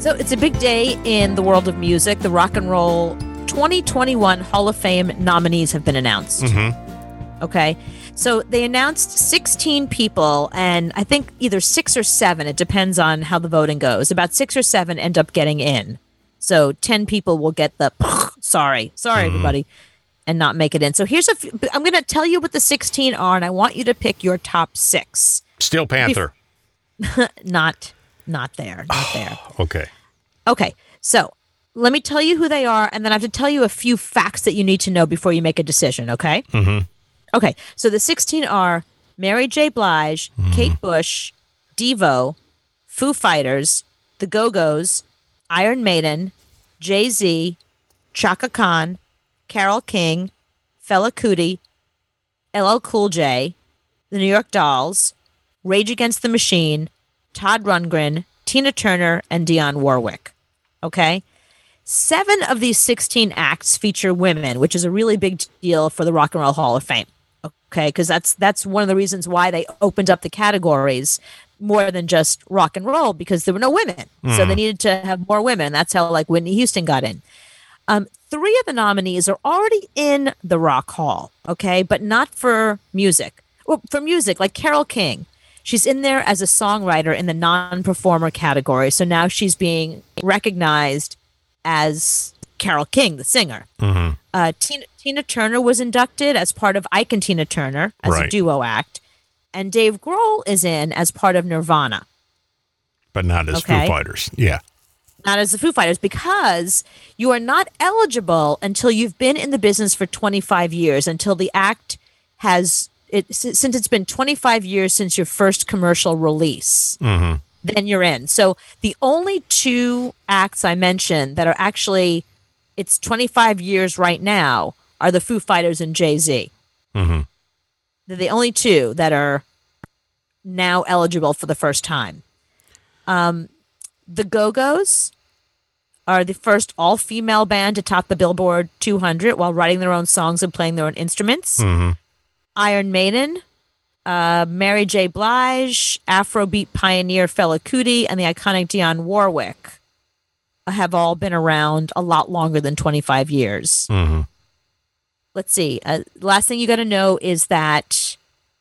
So it's a big day in the world of music. The Rock and Roll 2021 Hall of Fame nominees have been announced. Mm-hmm. Okay. So they announced 16 people, and I think either 6 or 7, it depends on how the voting goes. About 6 or 7 end up getting in. So 10 people will get the sorry, everybody, and not make it in. So I'm going to tell you what the 16 are, and I want you to pick your top 6. Steel Panther. Not there. Okay. Okay. So let me tell you who they are, and then I have to tell you a few facts that you need to know before you make a decision, okay? Mm-hmm. Okay. So the 16 are Mary J. Blige, Kate Bush, Devo, Foo Fighters, The Go-Go's, Iron Maiden, Jay-Z, Chaka Khan, Carole King, Fela Kuti, LL Cool J, The New York Dolls, Rage Against the Machine, Todd Rundgren, Tina Turner, and Dionne Warwick. Okay? 7 of these 16 acts feature women, which is a really big deal for the Rock and Roll Hall of Fame. Okay? Because that's one of the reasons why they opened up the categories more than just rock and roll, because there were no women. So they needed to have more women. That's how like Whitney Houston got in. 3 of the nominees are already in the Rock Hall, okay? But not for music. Well, for music, like Carole King. She's in there as a songwriter in the non-performer category. So now she's being recognized as Carole King, the singer. Mm-hmm. Tina Turner was inducted as part of Ike and Tina Turner as a duo act. And Dave Grohl is in as part of Nirvana. But not as Foo Fighters. Yeah. Not as the Foo Fighters, because you are not eligible until you've been in the business for 25 years, until the act has... since it's been 25 years since your first commercial release, then you're in. So the only 2 acts I mentioned that are actually, it's 25 years right now, are the Foo Fighters and Jay-Z. Mm-hmm. They're the only 2 that are now eligible for the first time. The Go-Go's are the first all-female band to top the Billboard 200 while writing their own songs and playing their own instruments. Mm-hmm. Iron Maiden, Mary J. Blige, Afrobeat pioneer Fela Kuti, and the iconic Dionne Warwick have all been around a lot longer than 25 years. Mm-hmm. Let's see. Last thing you got to know is that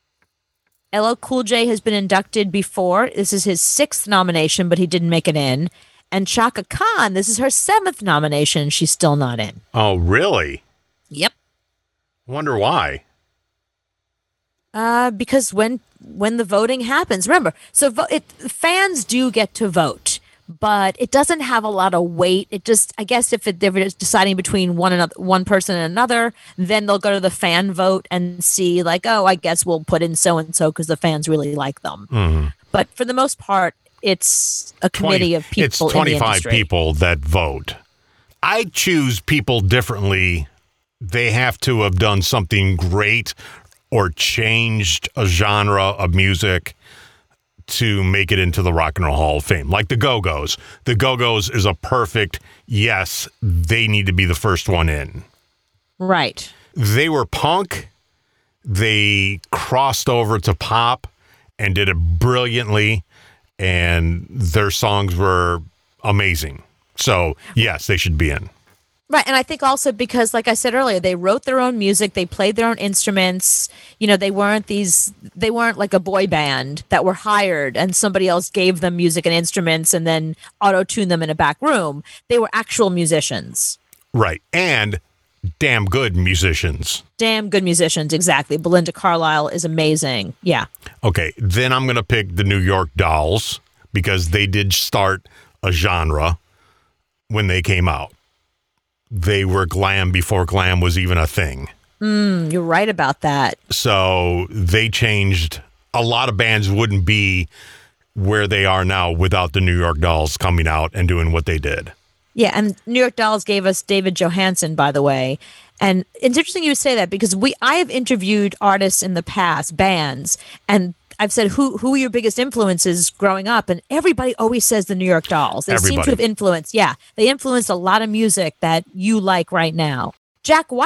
LL Cool J has been inducted before. This is his 6th nomination, but he didn't make it in. And Chaka Khan, this is her 7th nomination. She's still not in. Oh, really? Yep. Wonder why. Because when the voting happens, remember, so fans do get to vote, but it doesn't have a lot of weight. It just, I guess, if they're deciding between one person and another, then they'll go to the fan vote and see, like, oh, I guess we'll put in so and so because the fans really like them. Mm-hmm. But for the most part, it's a committee of people. It's 25 in the industry. people that vote. I choose people differently. They have to have done something great or changed a genre of music to make it into the Rock and Roll Hall of Fame. Like the Go-Go's. The Go-Go's is a perfect, yes, they need to be the first one in. Right. They were punk. They crossed over to pop and did it brilliantly. And their songs were amazing. So, yes, they should be in. Right, and I think also because, like I said earlier, they wrote their own music, they played their own instruments. You know, they weren't like a boy band that were hired and somebody else gave them music and instruments and then auto-tuned them in a back room. They were actual musicians. Right, and damn good musicians. Damn good musicians, exactly. Belinda Carlisle is amazing. Yeah. Okay, then I'm going to pick the New York Dolls because they did start a genre when they came out. They were glam before glam was even a thing. You're right about that. So they changed. A lot of bands wouldn't be where they are now without the New York Dolls coming out and doing what they did. Yeah, and New York Dolls gave us David Johansen, by the way. And it's interesting you say that because I have interviewed artists in the past, bands, and I've said, who are your biggest influences growing up? And everybody always says the New York Dolls. They seem to have influenced. Yeah, they influenced a lot of music that you like right now. Jack White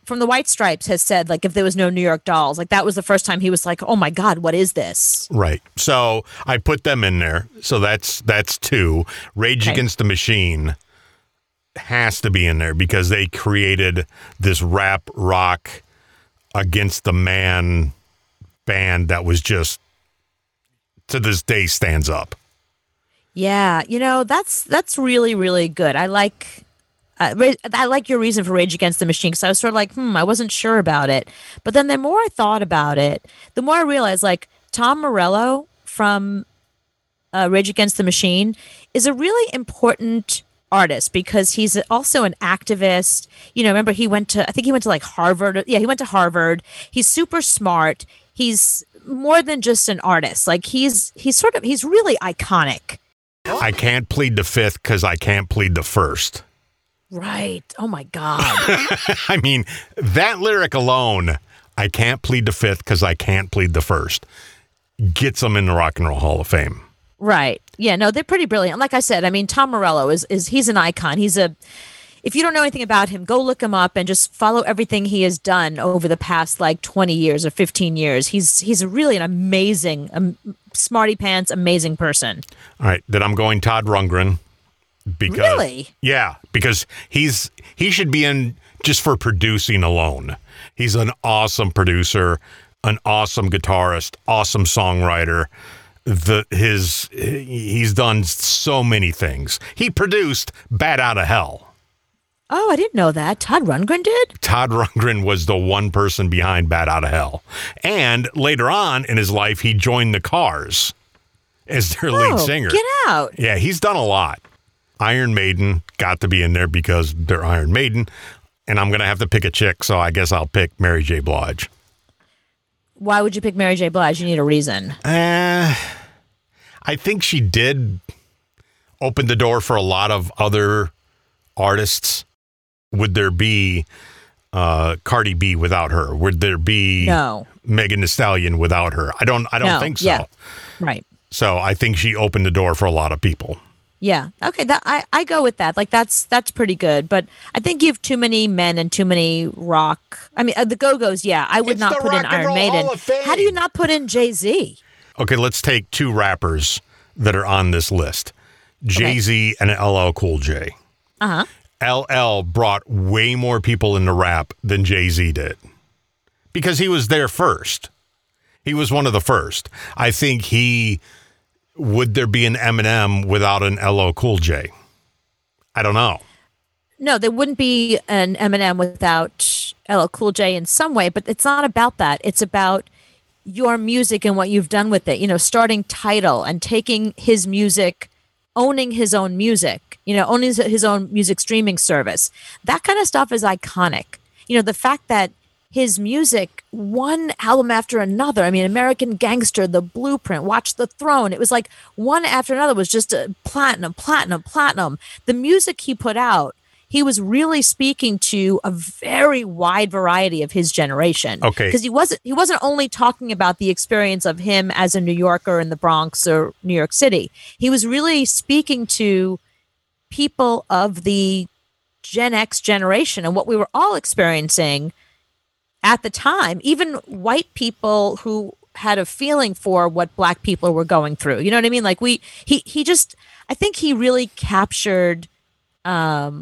from the White Stripes has said, like, if there was no New York Dolls, like that was the first time he was like, oh my God, what is this? Right. So I put them in there. So that's two. Rage Against the Machine has to be in there because they created this rap rock against the man band that was just, to this day, stands up. Yeah, that's really, really good. I like your reason for Rage Against the Machine, because I was sort of like, I wasn't sure about it. But then the more I thought about it, the more I realized, like, Tom Morello from Rage Against the Machine is a really important artist because he's also an activist. Remember I think he went to like Harvard. Yeah, he went to Harvard. He's super smart. He's more than just an artist. Like he's really iconic. I can't plead the fifth because I can't plead the first. Right. Oh my God. I mean, that lyric alone, I can't plead the fifth because I can't plead the first, gets them in the Rock and Roll Hall of Fame. Right. Yeah, no, they're pretty brilliant. Like I said, I mean, Tom Morello he's an icon. If you don't know anything about him, go look him up and just follow everything he has done over the past like 20 years or 15 years. He's really an amazing, smarty pants, amazing person. All right. Then I'm going Todd Rundgren. Really? Yeah, because he should be in just for producing alone. He's an awesome producer, an awesome guitarist, awesome songwriter. He's done so many things. He produced Bat Out of Hell. Oh, I didn't know that. Todd Rundgren did? Todd Rundgren was the one person behind Bat Out of Hell. And later on in his life, he joined the Cars as their lead singer. Get out. Yeah, he's done a lot. Iron Maiden got to be in there because they're Iron Maiden. And I'm going to have to pick a chick, so I guess I'll pick Mary J. Blige. Why would you pick Mary J. Blige? You need a reason. I think she did open the door for a lot of other artists. Would there be Cardi B without her? Would there be Megan Thee Stallion without her? I don't think so. Yeah. Right. So I think she opened the door for a lot of people. Yeah. Okay. I go with that. Like that's pretty good. But I think you have too many men and too many rock. I mean, the Go-Go's. Yeah, I would not put in Iron Maiden. How do you not put in Jay-Z? Okay, let's take two rappers that are on this list: Jay-Z and LL Cool J. LL brought way more people into rap than Jay-Z did because he was there first. He was one of the first. I think would there be an Eminem without an LL Cool J? I don't know. No, there wouldn't be an Eminem without LL Cool J in some way, but it's not about that. It's about your music and what you've done with it. Starting Tidal and taking his music, owning his own music, owning his own music streaming service. That kind of stuff is iconic. The fact that his music, one album after another. I mean, American Gangster, The Blueprint, Watch the Throne. It was like one after another was just a platinum. The music he put out, he was really speaking to a very wide variety of his generation. Okay. Because he wasn't only talking about the experience of him as a New Yorker in the Bronx or New York City. He was really speaking to people of the Gen X generation and what we were all experiencing at the time, even white people who had a feeling for what black people were going through. You know what I mean? Like he just, I think he really captured a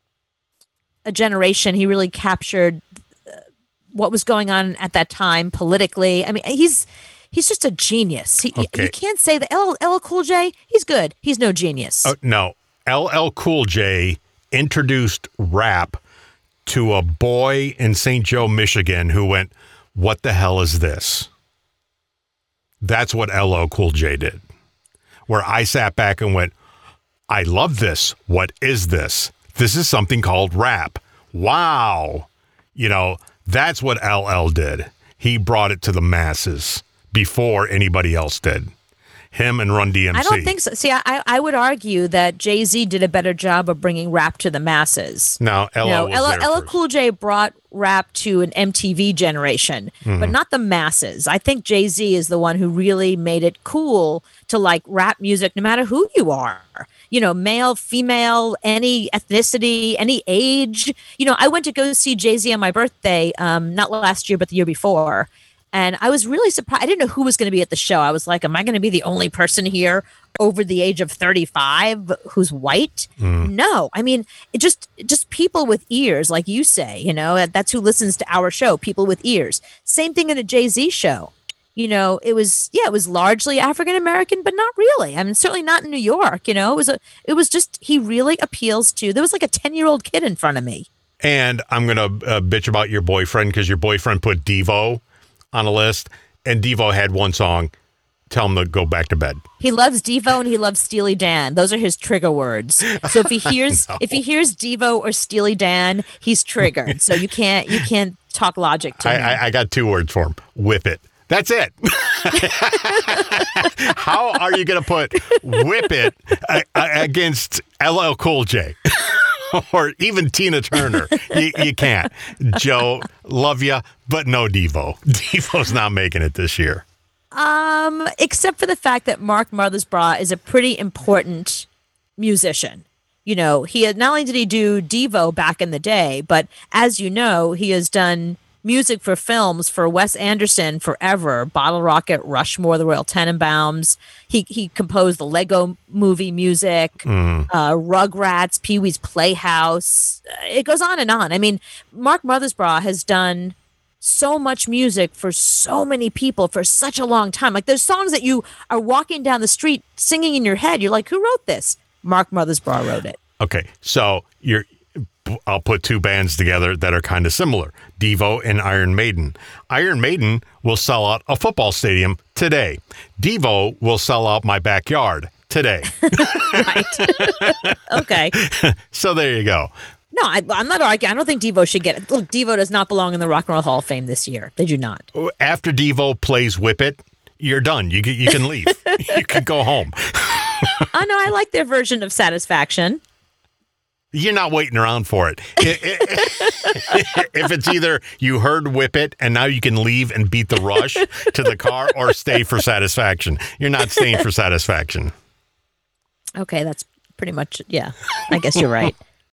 generation. He really captured what was going on at that time politically. I mean, he's just a genius. You can't say that LL Cool J, he's good. He's no genius. No, LL Cool J introduced rap to a boy in St. Joe, Michigan, who went, "What the hell is this?" That's what LL Cool J did. Where I sat back and went, "I love this. What is this? This is something called rap. Wow." That's what LL did. He brought it to the masses before anybody else did. Him and Run DMC. I don't think so. See, I would argue that Jay-Z did a better job of bringing rap to the masses. No, LL Cool J brought rap to an MTV generation, but not the masses. I think Jay-Z is the one who really made it cool to like rap music no matter who you are. male, female, any ethnicity, any age. I went to go see Jay-Z on my birthday, not last year, but the year before. And I was really surprised. I didn't know who was going to be at the show. I was like, am I going to be the only person here over the age of 35 who's white? No. I mean, it just people with ears, like you say, that's who listens to our show, people with ears. Same thing in a Jay-Z show. It was largely African-American, but not really. I mean, certainly not in New York, it was just, he really appeals to, there was like a 10-year-old kid in front of me. And I'm going to bitch about your boyfriend because your boyfriend put Devo on a list, and Devo had one song, tell him to go back to bed. He loves Devo and he loves Steely Dan. Those are his trigger words. So if he hears Devo or Steely Dan, he's triggered. So you can't talk logic to him. I got 2 words for him. Whip it. That's it. How are you going to put Whip It against LL Cool J? Or even Tina Turner. You can't. Joe, love you, but no Devo. Devo's not making it this year. Except for the fact that Mark Mothersbaugh is a pretty important musician. He had, not only did he do Devo back in the day, but as you know, he has done music for films for Wes Anderson forever. Bottle Rocket, Rushmore, The Royal Tenenbaums. He composed the Lego movie music, Rugrats, Pee-wee's Playhouse. It goes on and on. I mean, Mark Mothersbaugh has done so much music for so many people for such a long time. Like, there's songs that you are walking down the street singing in your head. You're like, who wrote this? Mark Mothersbaugh wrote it. Okay, so I'll put 2 bands together that are kind of similar, Devo and Iron Maiden. Iron Maiden will sell out a football stadium today. Devo will sell out my backyard today. Right. Okay. So there you go. No, I'm not arguing. I don't think Devo should get it. Look, Devo does not belong in the Rock and Roll Hall of Fame this year. They do not. After Devo plays Whip It, you're done. You can leave. You can go home. Oh, no, I like their version of Satisfaction. You're not waiting around for it. If it's either you heard Whip It and now you can leave and beat the rush to the car, or stay for Satisfaction. You're not staying for Satisfaction. Okay, that's pretty much, yeah. I guess you're right.